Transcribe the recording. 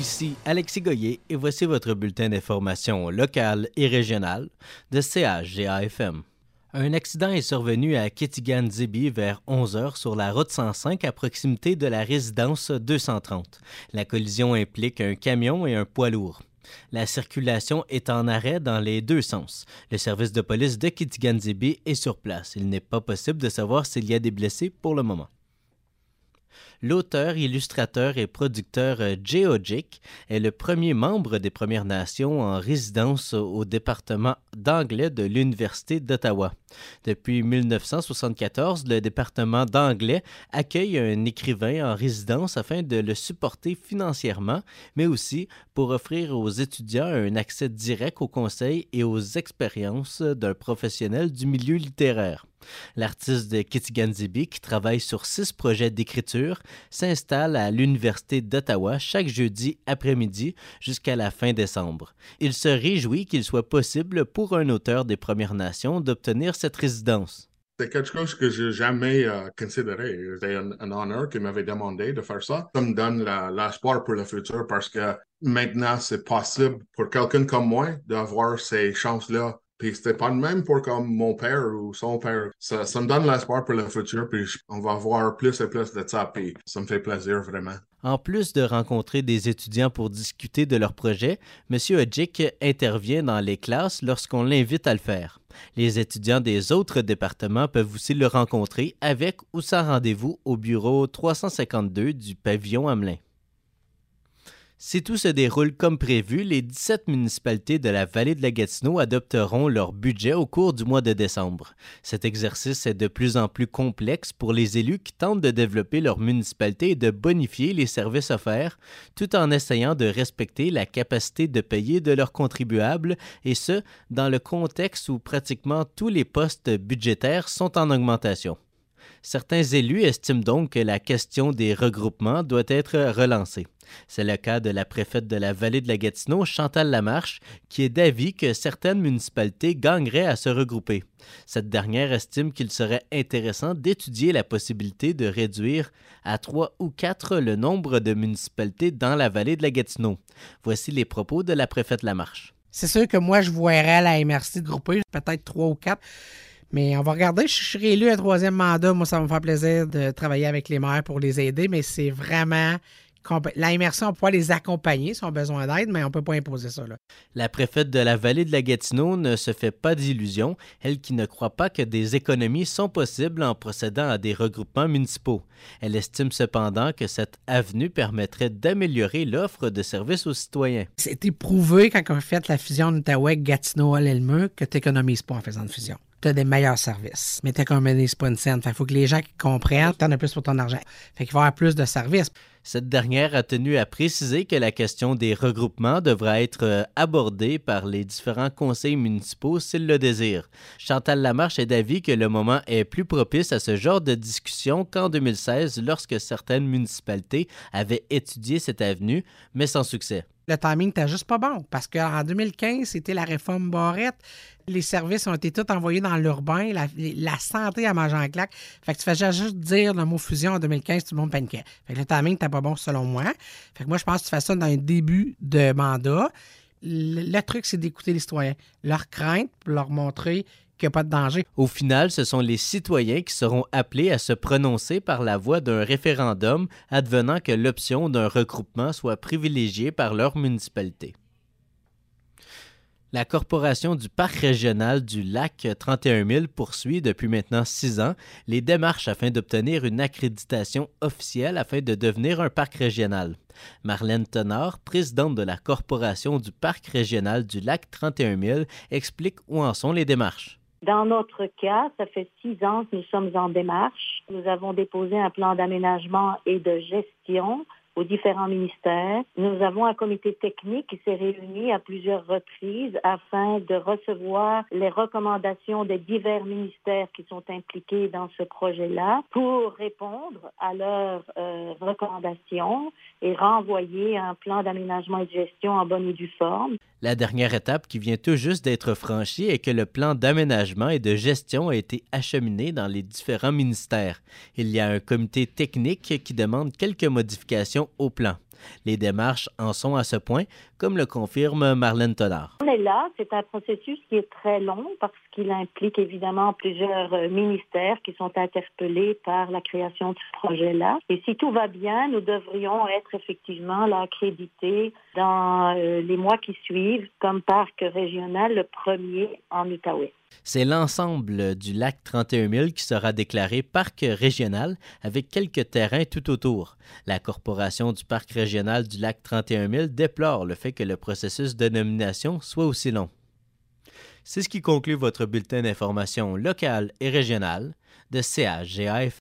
ici Alexis Goyer et voici votre bulletin d'information locale et régionale de CHGA-FM. Un accident est survenu à Kitigan-Zibi vers 11h sur la route 105 à proximité de la résidence 230. La collision implique un camion et un poids lourd. La circulation est en arrêt dans les deux sens. Le service de police de Kitigan-Zibi est sur place. Il n'est pas possible de savoir s'il y a des blessés pour le moment. L'auteur, illustrateur et producteur Jay Ojik est le premier membre des Premières Nations en résidence au département d'anglais de l'Université d'Ottawa. Depuis 1974, le département d'anglais accueille un écrivain en résidence afin de le supporter financièrement, mais aussi pour offrir aux étudiants un accès direct aux conseils et aux expériences d'un professionnel du milieu littéraire. L'artiste de Kitigan-Zibi, qui travaille sur 6 projets d'écriture, s'installe à l'Université d'Ottawa chaque jeudi après-midi jusqu'à la fin décembre. Il se réjouit qu'il soit possible pour un auteur des Premières Nations d'obtenir cette résidence. C'est quelque chose que je n'ai jamais considéré. C'était un honneur qu'il m'avait demandé de faire ça. Ça me donne l'espoir pour le futur parce que maintenant, c'est possible pour quelqu'un comme moi d'avoir ces chances-là. Puis c'était pas le même pour comme mon père ou son père. Ça me donne l'espoir pour le futur, puis on va voir plus et plus de ça, puis ça me fait plaisir vraiment. En plus de rencontrer des étudiants pour discuter de leurs projets, M. Ojik intervient dans les classes lorsqu'on l'invite à le faire. Les étudiants des autres départements peuvent aussi le rencontrer avec ou sans rendez-vous au bureau 352 du pavillon Hamelin. Si tout se déroule comme prévu, les 17 municipalités de la vallée de la Gatineau adopteront leur budget au cours du mois de décembre. Cet exercice est de plus en plus complexe pour les élus qui tentent de développer leur municipalité et de bonifier les services offerts, tout en essayant de respecter la capacité de payer de leurs contribuables, et ce, dans le contexte où pratiquement tous les postes budgétaires sont en augmentation. Certains élus estiment donc que la question des regroupements doit être relancée. C'est le cas de la préfète de la vallée de la Gatineau, Chantal Lamarche, qui est d'avis que certaines municipalités gagneraient à se regrouper. Cette dernière estime qu'il serait intéressant d'étudier la possibilité de réduire à 3 ou 4 le nombre de municipalités dans la vallée de la Gatineau. Voici les propos de la préfète Lamarche. C'est sûr que moi, je voirais la MRC grouper, peut-être 3 ou 4. Mais on va regarder, je suis réélu un 3e mandat. Moi, ça va me faire plaisir de travailler avec les maires pour les aider, mais c'est vraiment... La MRC, on peut les accompagner s'ils ont besoin d'aide, mais on ne peut pas imposer ça, là. La préfète de la vallée de la Gatineau ne se fait pas d'illusions, elle qui ne croit pas que des économies sont possibles en procédant à des regroupements municipaux. Elle estime cependant que cette avenue permettrait d'améliorer l'offre de services aux citoyens. C'est éprouvé quand on fait la fusion d'Outaouais-Gatineau-Hall-Elmeux que tu n'économises pas en faisant une fusion. Tu as des meilleurs services, mais tu n'économises pas une scène. Il faut que les gens qui comprennent, tu en as plus pour ton argent. Fait qu'il va y avoir plus de services. Cette dernière a tenu à préciser que la question des regroupements devra être abordée par les différents conseils municipaux s'ils le désirent. Chantal Lamarche est d'avis que le moment est plus propice à ce genre de discussion qu'en 2016, lorsque certaines municipalités avaient étudié cette avenue, mais sans succès. Le timing n'était juste pas bon parce qu'en 2015, c'était la réforme Barrette. Les services ont été tous envoyés dans l'urbain, la santé à manger en claque. Fait que tu faisais juste dire le mot fusion en 2015, tout le monde paniquait. Fait que le timing n'était pas bon selon moi. Fait que moi, je pense que tu fais ça dans un début de mandat. Le truc, c'est d'écouter les citoyens, leurs craintes, leur montrer qu'il n'y a pas de danger. Au final, ce sont les citoyens qui seront appelés à se prononcer par la voie d'un référendum advenant que l'option d'un regroupement soit privilégiée par leur municipalité. La Corporation du Parc régional du Lac 31 000 poursuit depuis maintenant 6 ans les démarches afin d'obtenir une accréditation officielle afin de devenir un parc régional. Marlène Tenard, présidente de la Corporation du Parc régional du Lac 31 000, explique où en sont les démarches. Dans notre cas, ça fait 6 ans que nous sommes en démarche. Nous avons déposé un plan d'aménagement et de gestion aux différents ministères. Nous avons un comité technique qui s'est réuni à plusieurs reprises afin de recevoir les recommandations des divers ministères qui sont impliqués dans ce projet-là pour répondre à leurs recommandations et renvoyer un plan d'aménagement et de gestion en bonne et due forme. La dernière étape qui vient tout juste d'être franchie est que le plan d'aménagement et de gestion a été acheminé dans les différents ministères. Il y a un comité technique qui demande quelques modifications au plan. Les démarches en sont à ce point, comme le confirme Marlène Tonard. On est là, c'est un processus qui est très long parce qu'il implique évidemment plusieurs ministères qui sont interpellés par la création de ce projet-là. Et si tout va bien, nous devrions être effectivement là accrédités dans les mois qui suivent comme parc régional, le premier en Outaouais. C'est l'ensemble du lac 31 000 qui sera déclaré parc régional avec quelques terrains tout autour. La Corporation du parc régional du lac 31 000 déplore le fait que le processus de nomination soit aussi long. C'est ce qui conclut votre bulletin d'information locale et régionale de CHGA FM.